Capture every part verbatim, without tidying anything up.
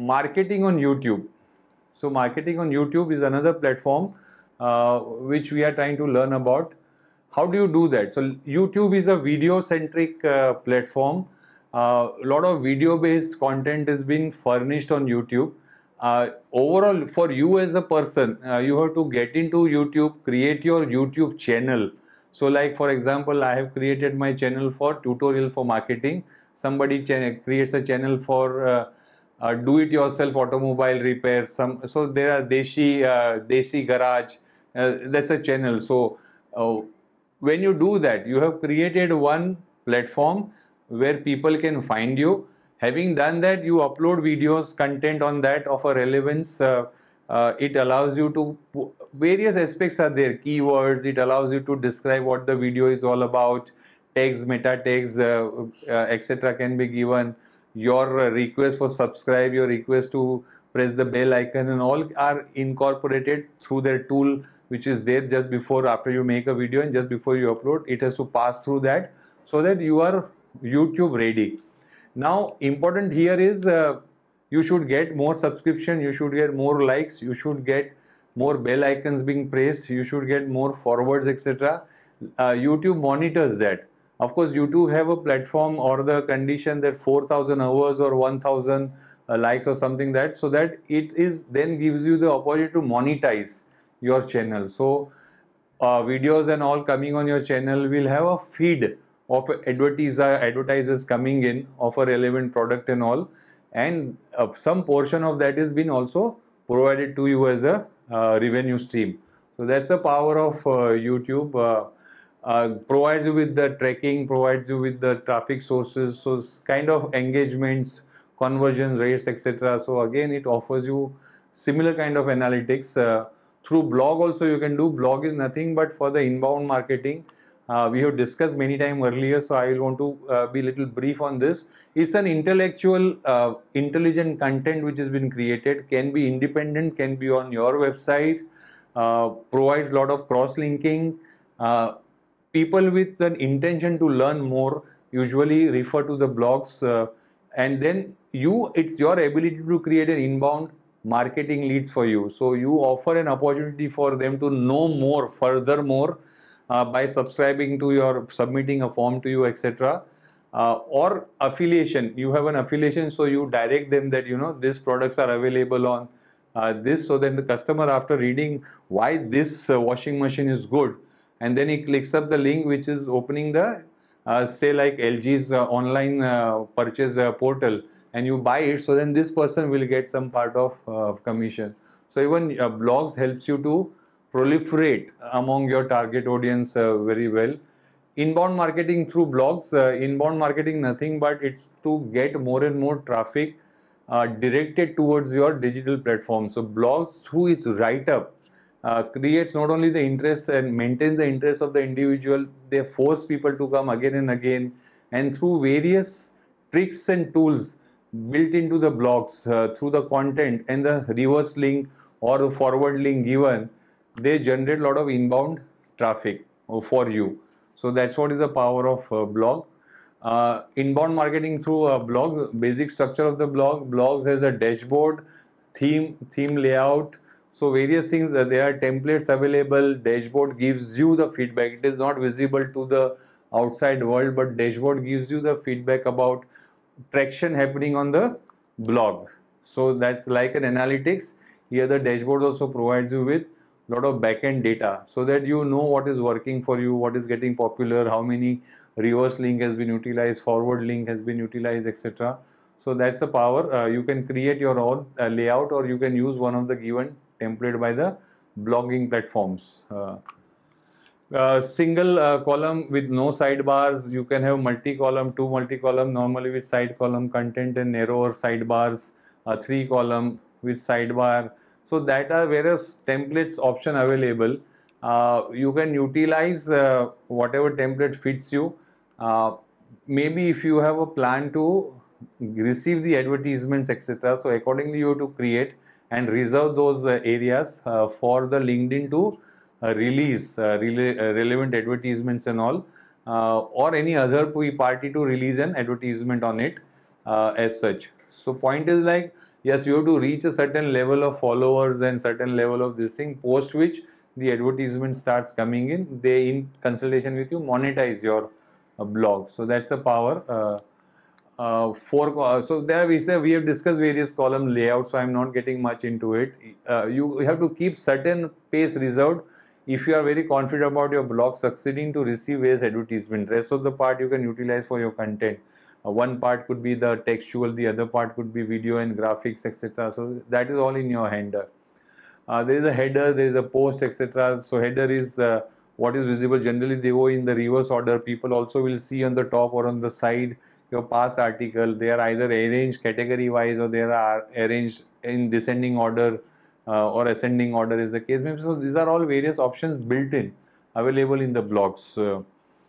marketing on YouTube. So marketing on YouTube is another platform uh, which we are trying to learn about. How do you do that? So YouTube is a video centric uh, platform. A uh, lot of video based content is being furnished on YouTube. Uh, overall, for you as a person, uh, you have to get into YouTube, create your YouTube channel. So like for example, I have created my channel for tutorial for marketing. Somebody creates a channel for uh, uh, do-it-yourself automobile repair. Some so there are Deshi uh, Desi Garage. Uh, that's a channel. So uh, when you do that, you have created one platform where people can find you. Having done that, you upload videos, content on that of a relevance. Uh, uh, it allows you to, various aspects are there, keywords. It allows you to describe what the video is all about. Tags, meta tags, uh, uh, et cetera can be given. Your uh, request for subscribe, your request to press the bell icon, and all are incorporated through their tool, which is there just before, after you make a video and just before you upload. It has to pass through that so that you are YouTube ready. Now, important here is uh, you should get more subscription, you should get more likes, you should get more bell icons being pressed, you should get more forwards, et cetera. Uh, YouTube monitors that. Of course, YouTube have a platform or the condition that four thousand hours or one thousand uh, likes or something that, so that it is then gives you the opportunity to monetize your channel. So uh, videos and all coming on your channel will have a feed of advertiser, advertisers coming in of a relevant product and all, and uh, some portion of that is been also provided to you as a uh, revenue stream. So that's the power of uh, YouTube. Uh, uh, provides you with the tracking, provides you with the traffic sources, so kind of engagements, conversion rates, et cetera. So again, it offers you similar kind of analytics. Uh, through blog also you can do. Blog is nothing but for the inbound marketing. Uh, we have discussed many times earlier, so I will want to uh, be a little brief on this. It's an intellectual, uh, intelligent content which has been created, can be independent, can be on your website, uh, provides a lot of cross-linking. Uh, people with an intention to learn more usually refer to the blogs, uh, and then you, it's your ability to create an inbound marketing leads for you. So you offer an opportunity for them to know more, furthermore, Uh, by subscribing to your, submitting a form to you, et cetera. Uh, or affiliation, you have an affiliation, so you direct them that, you know, these products are available on uh, this, so then the customer, after reading why this uh, washing machine is good, and then he clicks up the link which is opening the, uh, say like L G's uh, online uh, purchase uh, portal, and you buy it, so then this person will get some part of uh, commission. So even uh, blogs helps you to proliferate among your target audience uh, very well. Inbound marketing through blogs, uh, inbound marketing nothing but it's to get more and more traffic uh, directed towards your digital platform. So blogs through its write-up uh, creates not only the interest and maintains the interest of the individual, they force people to come again and again, and through various tricks and tools built into the blogs, uh, through the content and the reverse link or the forward link given, they generate a lot of inbound traffic for you. So that's what is the power of uh, blog. Uh, inbound marketing through a blog, basic structure of the blog. Blogs has a dashboard, theme, theme layout. So various things, uh, there are templates available. Dashboard gives you the feedback. It is not visible to the outside world, but dashboard gives you the feedback about traction happening on the blog. So that's like an analytics. Here the dashboard also provides you with lot of backend data, so that you know what is working for you, what is getting popular, how many reverse link has been utilized, forward link has been utilized, et cetera. So that's the power. Uh, you can create your own uh, layout, or you can use one of the given template by the blogging platforms. Uh, uh, single uh, column with no sidebars. You can have multi-column, two multi-column normally with side column content and narrower sidebars. Uh, three column with sidebar. So that are various templates option available. Uh, you can utilize uh, whatever template fits you. Uh, maybe if you have a plan to receive the advertisements, et cetera. So accordingly you have to create and reserve those uh, areas uh, for the LinkedIn to uh, release uh, rele uh, relevant advertisements and all, uh, or any other party to release an advertisement on it uh, as such. So point is like, yes, you have to reach a certain level of followers and certain level of this thing, post which the advertisement starts coming in. They, in consultation with you, monetize your uh, blog. So that's a power. Uh, uh, for uh, so there we say we have discussed various column layouts, so I'm not getting much into it. Uh, you have to keep certain space reserved if you are very confident about your blog succeeding to receive various advertisement. Rest of the part you can utilize for your content. Uh, one part could be the textual, the other part could be video and graphics, et cetera. So that is all in your hand. Uh, there is a header, there is a post, et cetera. So header is uh, what is visible. Generally, they go in the reverse order. People also will see on the top or on the side your past article. They are either arranged category wise or they are arranged in descending order uh, or ascending order is the case. So these are all various options built in, available in the blogs. Uh,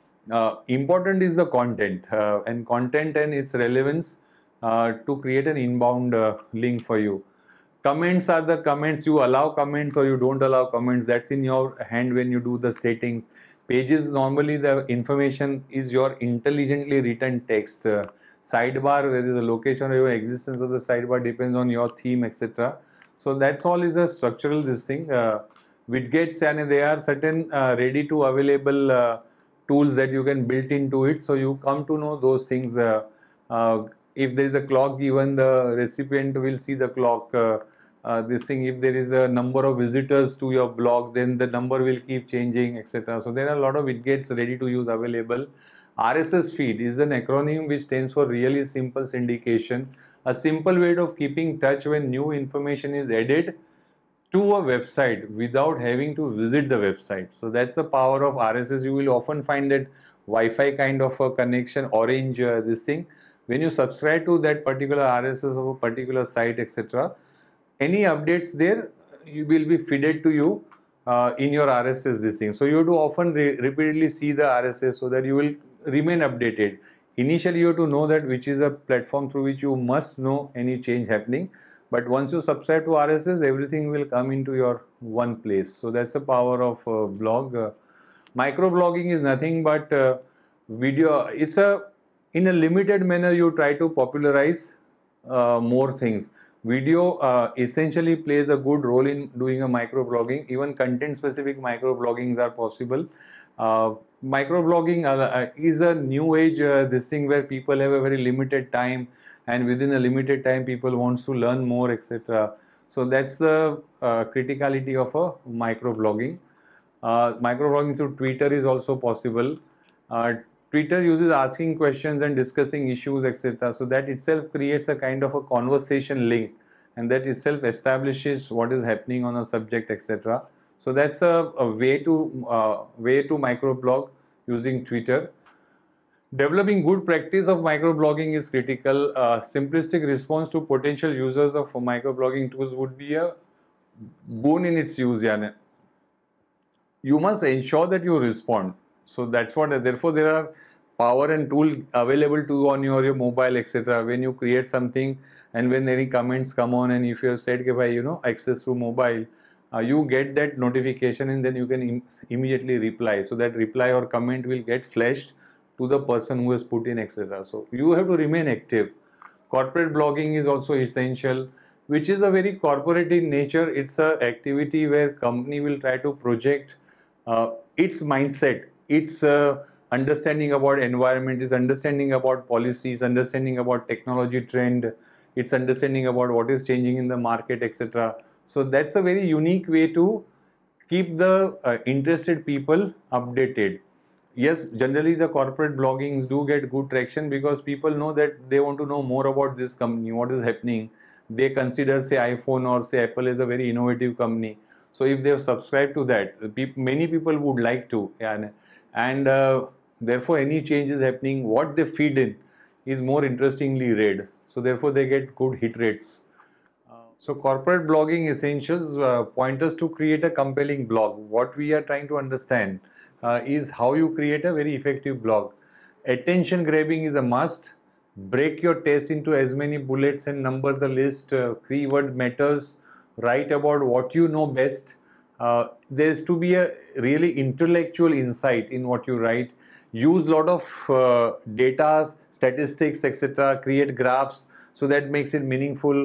uh, important is the content uh, and content and its relevance uh, to create an inbound uh, link for you. Comments are the comments. You allow comments or you don't allow comments. That's in your hand when you do the settings. Pages, normally the information is your intelligently written text. Uh, sidebar, whether the location or your existence of the sidebar depends on your theme, et cetera. So that's all is a structural this thing. Uh, widgets, and there are certain uh, ready to available uh, tools that you can build into it. So you come to know those things. Uh, uh, if there is a clock given, the recipient will see the clock. Uh, Uh, this thing, if there is a number of visitors to your blog, then the number will keep changing, et cetera. So there are a lot of widgets ready to use available. R S S feed is an acronym which stands for really simple syndication, a simple way of keeping touch when new information is added to a website without having to visit the website. So that's the power of R S S. You will often find that Wi-Fi kind of a connection, orange uh, this thing. When you subscribe to that particular R S S of a particular site, et cetera, any updates there you will be fed to you uh, in your R S S this thing. So you have to often re repeatedly see the R S S so that you will remain updated. Initially you have to know that which is a platform through which you must know any change happening, but once you subscribe to R S S, everything will come into your one place. So that's the power of uh, blog. Uh, microblogging is nothing but uh, video. It's a in a limited manner you try to popularize uh, more things. Video uh, essentially plays a good role in doing a microblogging. Even content specific microbloggings are possible. Uh, microblogging uh, is a new age uh, this thing where people have a very limited time, and within a limited time people wants to learn more, et cetera. So that's the uh, criticality of a microblogging. Uh, microblogging through Twitter is also possible. Uh, Twitter uses asking questions and discussing issues, et cetera. So that itself creates a kind of a conversation link, and that itself establishes what is happening on a subject, et cetera. So that's a, a way to uh, way to microblog using Twitter. Developing good practice of microblogging is critical. Uh, simplistic response to potential users of microblogging tools would be a boon in its use. Yani. You must ensure that you respond. So that's what, therefore there are power and tool available to you on your, your mobile, et cetera. When you create something and when any comments come on, and if you have said, okay, you know, access through mobile, uh, you get that notification and then you can im immediately reply. So that reply or comment will get flashed to the person who has put in, et cetera. So you have to remain active. Corporate blogging is also essential, which is a very corporate in nature. It's a activity where company will try to project uh, its mindset. It's uh, understanding about environment, is understanding about policies, understanding about technology trend, it's understanding about what is changing in the market, et cetera. So that's a very unique way to keep the uh, interested people updated. Yes, generally the corporate bloggings do get good traction because people know that they want to know more about this company, what is happening. They consider, say, iPhone or say Apple as a very innovative company. So if they have subscribed to that, people, many people would like to. Yeah, and uh, therefore any change is happening, what they feed in is more interestingly read. So therefore they get good hit rates. Uh, so corporate blogging essentials uh, point us to create a compelling blog. What we are trying to understand uh, is how you create a very effective blog. Attention grabbing is a must. Break your text into as many bullets and number the list. Uh, keyword matters. Write about what you know best. Uh, there's to be a really intellectual insight in what you write. Use a lot of uh, data, statistics, et cetera. Create graphs so that makes it meaningful.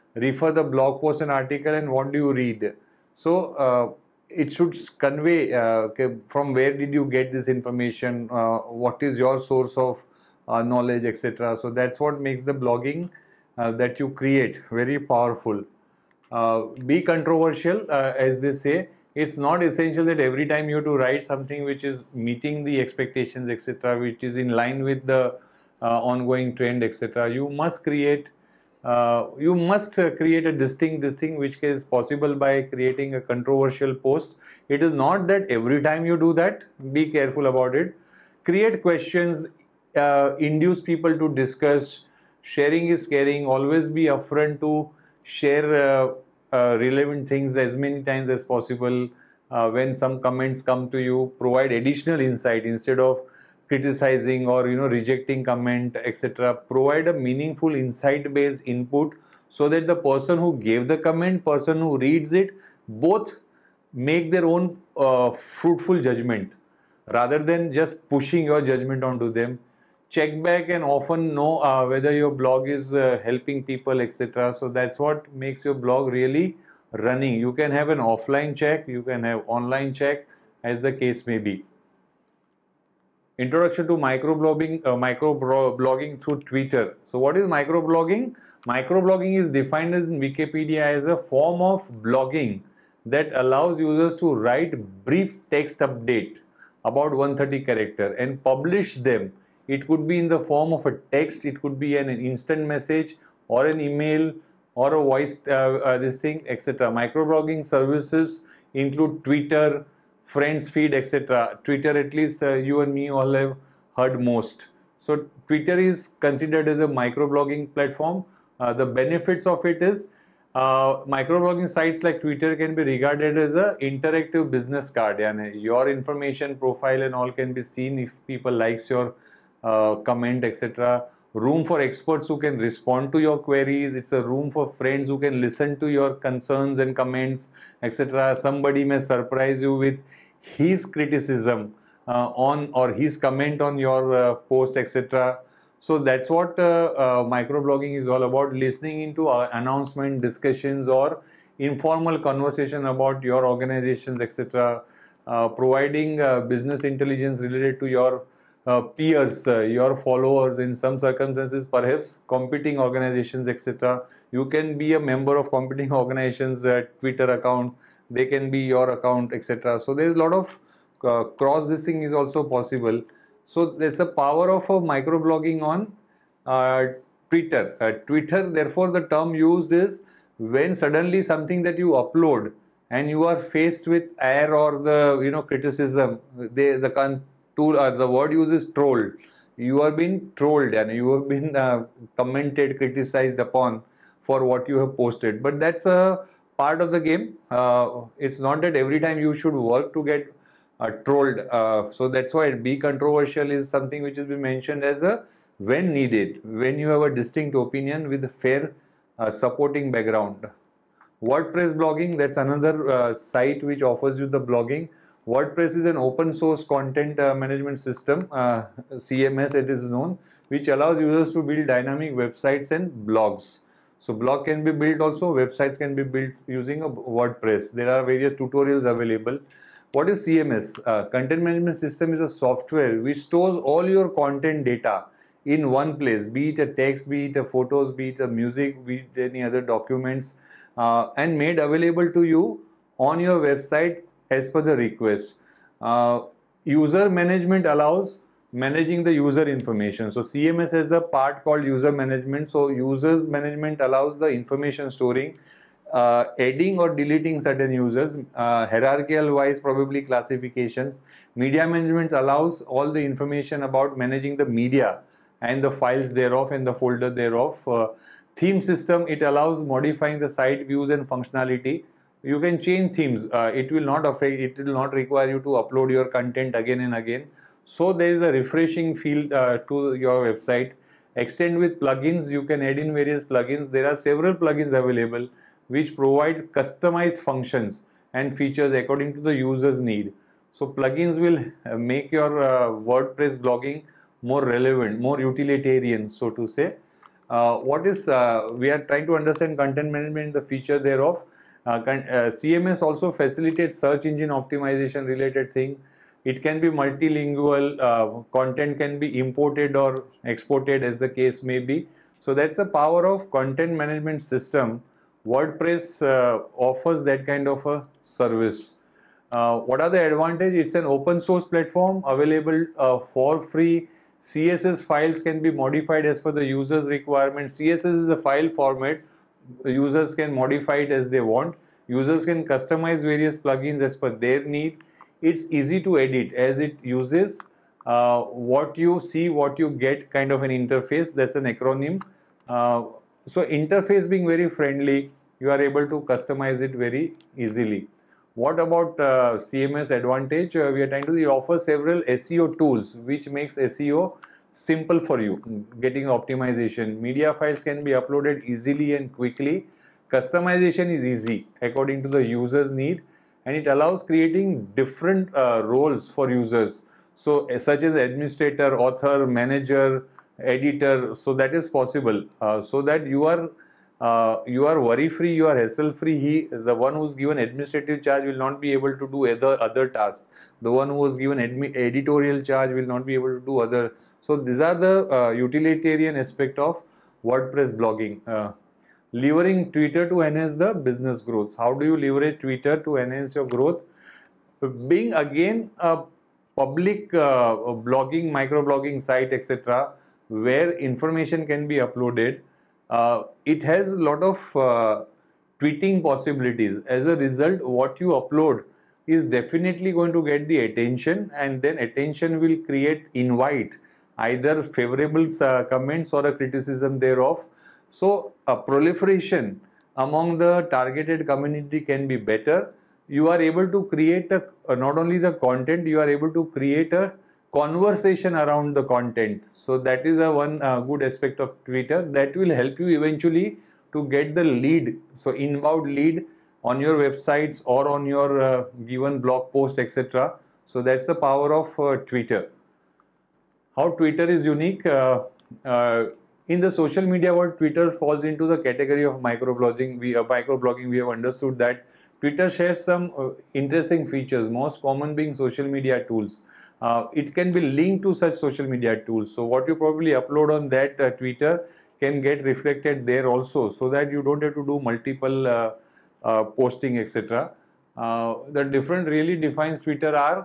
refer the blog post and article, and what do you read. So uh, it should convey uh, okay, from where did you get this information, uh, what is your source of uh, knowledge, et cetera. So that's what makes the blogging uh, that you create very powerful. Uh, be controversial, uh, as they say. It's not essential that every time you have to write something which is meeting the expectations, et cetera, which is in line with the uh, ongoing trend, et cetera. You must create, uh, you must uh, create a distinct this thing, which is possible by creating a controversial post. It is not that every time you do that. Be careful about it. Create questions, uh, induce people to discuss. Sharing is caring. Always be upfront to share uh, uh, relevant things as many times as possible. Uh, when some comments come to you, provide additional insight instead of criticizing or you know rejecting comment, et cetera. Provide a meaningful insight-based input so that the person who gave the comment, person who reads it, both make their own uh, fruitful judgment rather than just pushing your judgment onto them. Check back and often know uh, whether your blog is uh, helping people, et cetera. So that's what makes your blog really running. You can have an offline check, you can have online check, as the case may be. Introduction to microblogging, uh, microblogging through Twitter. So what is microblogging? Microblogging is defined as in Wikipedia as a form of blogging that allows users to write brief text update about one hundred thirty character and publish them. It could be in the form of a text, it could be an, an instant message or an email or a voice, uh, uh, this thing, et cetera. Microblogging services include Twitter, Friends feed, et cetera. Twitter, at least uh, you and me all have heard most. So Twitter is considered as a microblogging platform. Uh, the benefits of it is uh, microblogging sites like Twitter can be regarded as an interactive business card. Yani your information profile and all can be seen if people likes your uh, comment, et cetera. Room for experts who can respond to your queries. It's a room for friends who can listen to your concerns and comments, et cetera. Somebody may surprise you with his criticism uh, on or his comment on your uh, post, et cetera. So that's what uh, uh, microblogging is all about, listening into uh, announcement, discussions or informal conversation about your organizations, et cetera. Uh, providing uh, business intelligence related to your uh, peers, uh, your followers, in some circumstances perhaps competing organizations, et cetera. You can be a member of competing organizations' uh, Twitter account, they can be your account, et cetera. So there is a lot of uh, cross this thing is also possible. So there's a power of a microblogging on uh, Twitter. Uh, Twitter, therefore, the term used is when suddenly something that you upload and you are faced with air or the you know criticism. They the con tool uh, the word used is trolled. You are being trolled and you have been uh, commented, criticized upon for what you have posted. But that's a part of the game. Uh, it's not that every time you should work to get Uh, trolled. Uh, so that's why be controversial is something which has been mentioned as a when needed, when you have a distinct opinion with a fair uh, supporting background. WordPress blogging, that's another uh, site which offers you the blogging. WordPress is an open source content uh, management system, uh, C M S it is known, which allows users to build dynamic websites and blogs. So blog can be built also, websites can be built using a WordPress. There are various tutorials available. What is C M S? Uh, content management system is a software which stores all your content data in one place, be it a text, be it a photos, be it a music, be it any other documents, uh, and made available to you on your website as per the request. Uh, user management allows managing the user information. So C M S has a part called user management. So users management allows the information storing, Uh, adding or deleting certain users, uh, hierarchical wise probably classifications. Media management allows all the information about managing the media and the files thereof and the folder thereof. Uh, theme system, it allows modifying the site views and functionality. You can change themes. Uh, it will not affect, it will not require you to upload your content again and again. So there is a refreshing feel uh, to your website. Extend with plugins, you can add in various plugins. There are several plugins available which provide customized functions and features according to the user's need. So plugins will make your uh, WordPress blogging more relevant, more utilitarian, so to say. Uh, what is uh, we are trying to understand content management, the feature thereof. Uh, uh, C M S also facilitates search engine optimization related thing. It can be multilingual. Uh, content can be imported or exported as the case may be. So that's the power of content management system. WordPress uh, offers that kind of a service. Uh, what are the advantages? It's an open source platform available uh, for free. C S S files can be modified as per the user's requirement. C S S is a file format. Users can modify it as they want. Users can customize various plugins as per their need. It's easy to edit as it uses uh, what you see, what you get kind of an interface. That's an acronym. Uh, so interface being very friendly, you are able to customize it very easily. What about uh, C M S advantage? Uh, we are trying to it offers several S E O tools which makes S E O simple for you. Getting optimization, media files can be uploaded easily and quickly. Customization is easy according to the user's need, and it allows creating different uh, roles for users. So uh, such as administrator, author, manager, editor. So that is possible. Uh, so that you are uh, you are worry free, you are hassle free. He, the one who is given administrative charge, will not be able to do other other tasks. The one who was given admi editorial charge will not be able to do other. So these are the uh, utilitarian aspect of WordPress blogging. Uh, Levering Twitter to enhance the business growth. How do you leverage Twitter to enhance your growth? Being again a public uh, blogging, microblogging site, et cetera, where information can be uploaded, uh, it has a lot of uh, tweeting possibilities. As a result, what you upload is definitely going to get the attention, and then attention will create invite either favorable uh, comments or a criticism thereof. So a proliferation among the targeted community can be better. You are able to create a, uh, not only the content, you are able to create a conversation around the content. So that is a one uh, good aspect of Twitter that will help you eventually to get the lead. So inbound lead on your websites or on your uh, given blog post, et cetera. So that's the power of uh, Twitter. How Twitter is unique? Uh, uh, In the social media world, Twitter falls into the category of microblogging. We uh, microblogging. We have understood that Twitter shares some uh, interesting features. Most common being social media tools. Uh, it can be linked to such social media tools. So what you probably upload on that uh, Twitter can get reflected there also, so that you don't have to do multiple uh, uh, posting, et cetera. Uh, the different really defines Twitter are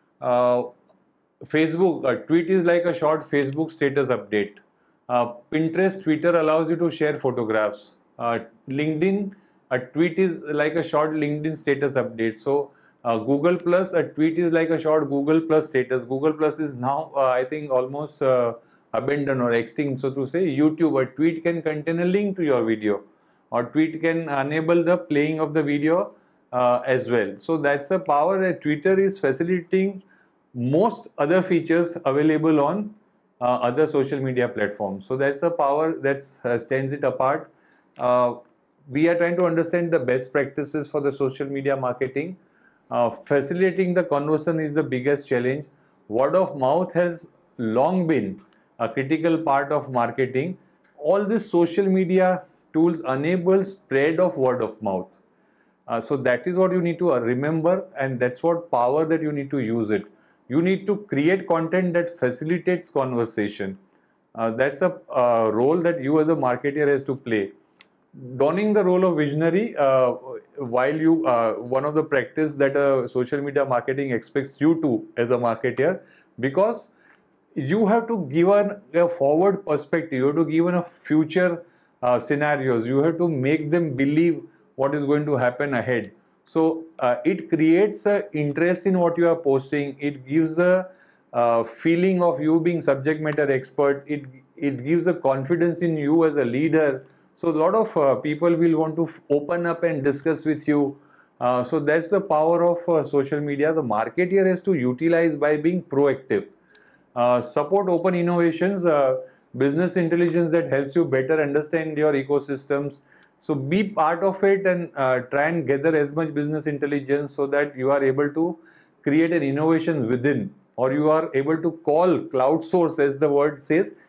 uh, Facebook. A tweet is like a short Facebook status update. Uh, Pinterest, Twitter allows you to share photographs. Uh, LinkedIn, a tweet is like a short LinkedIn status update. So uh, Google Plus, a tweet is like a short Google Plus status. Google Plus is now, uh, I think, almost uh, abandoned or extinct. So to say, YouTube, a tweet can contain a link to your video, or tweet can enable the playing of the video uh, as well. So that's the power that Twitter is facilitating most other features available on Uh, other social media platforms. So that's the power that uh, stands it apart. Uh, we are trying to understand the best practices for the social media marketing. Uh, facilitating the conversion is the biggest challenge. Word of mouth has long been a critical part of marketing. All these social media tools enable spread of word of mouth. Uh, so that is what you need to remember, and that's what power that you need to use it. You need to create content that facilitates conversation. Uh, that's a uh, role that you as a marketer has to play. Donning the role of visionary, uh, while you, uh, one of the practice that uh, social media marketing expects you to as a marketer, because you have to give an, a forward perspective, you have to give an, a future uh, scenarios, you have to make them believe what is going to happen ahead. So uh, it creates an interest in what you are posting. It gives a uh, feeling of you being subject matter expert. It it gives a confidence in you as a leader. So a lot of uh, people will want to open up and discuss with you. Uh, so that's the power of uh, social media. The marketer has to utilize by being proactive. Uh, support open innovations, uh, business intelligence that helps you better understand your ecosystems. So be part of it and uh, try and gather as much business intelligence so that you are able to create an innovation within, or you are able to call crowdsource, as the word says,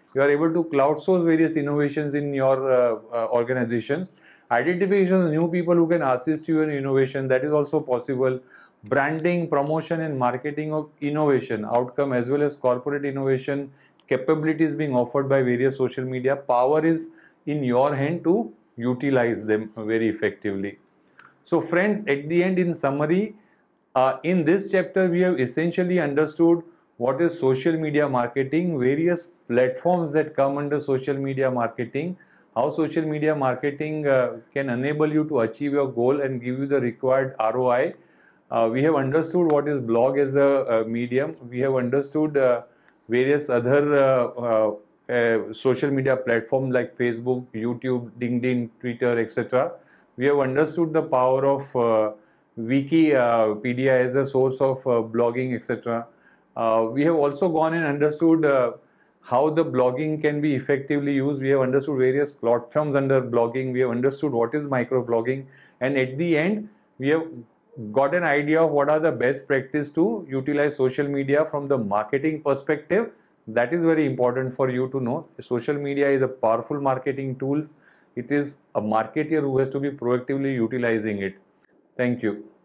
You are able to crowdsource various innovations in your uh, uh, organizations. Identification of new people who can assist you in innovation, that is also possible. Branding, promotion and marketing of innovation outcome, as well as corporate innovation capabilities being offered by various social media. Power is in your hand to utilize them very effectively. So friends, at the end, in summary, uh, in this chapter we have essentially understood what is social media marketing, various platforms that come under social media marketing, how social media marketing uh, can enable you to achieve your goal and give you the required R O I. Uh, we have understood what is blog as a, a medium. We have understood uh, various other uh, uh, uh, social media platforms like Facebook, YouTube, LinkedIn, Twitter, et cetera. We have understood the power of uh, Wikipedia as a source of uh, blogging, et cetera. Uh, we have also gone and understood uh, how the blogging can be effectively used. We have understood various platforms under blogging. We have understood what is microblogging, and at the end, we have got an idea of what are the best practice to utilize social media from the marketing perspective. That is very important for you to know. Social media is a powerful marketing tool. It is a marketer who has to be proactively utilizing it. Thank you.